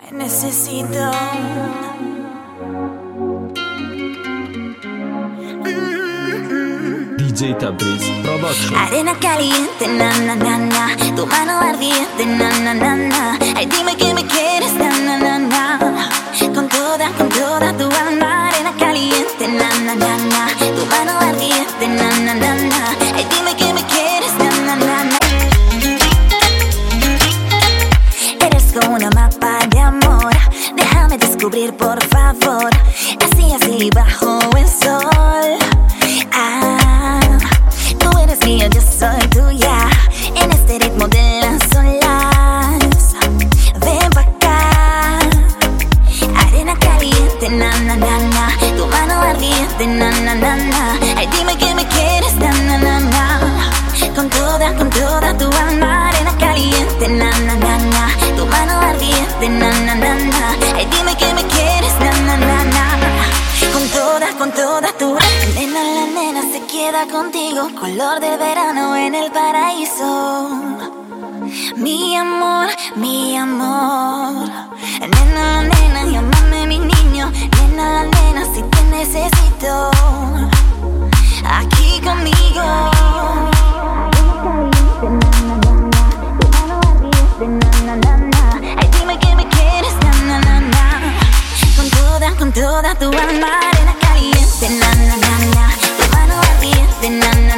Necesito. DJ Tabriz Production. Arena caliente, na na na na. Tu mano ardiente, na na na na. Ay, dime que me quieres, na na na na. Con toda tu alma. Arena caliente, na na na na. Tu mano ardiente, na na na na. Ay, dime que me quieres, na na na na. Eres como una mapa de amor. Déjame descubrir, por favor. Así bajo el sol. Tú eres mía, yo soy tuya. En este ritmo de las olas. Ven pa' acá. Arena caliente, na na na na. Tu mano ardiente, na na na na. Ay, dime que me quieres, na na na na. Con toda tu alma. Arena caliente, na na na na. Tu mano ardiente, na na na na. Ay, dime que me quieres, na na na na. Con toda tu nena, la nena se queda contigo. Color del verano en el paraíso. Mi amor, mi amor. Nena, la nena, llámame mi niño. Nena, la nena, si te necesito aquí conmigo. Ay, dime que me quieres, na na na na. Con toda tu alma, arena caliente, na na na na. Tu mano ardiente, na na.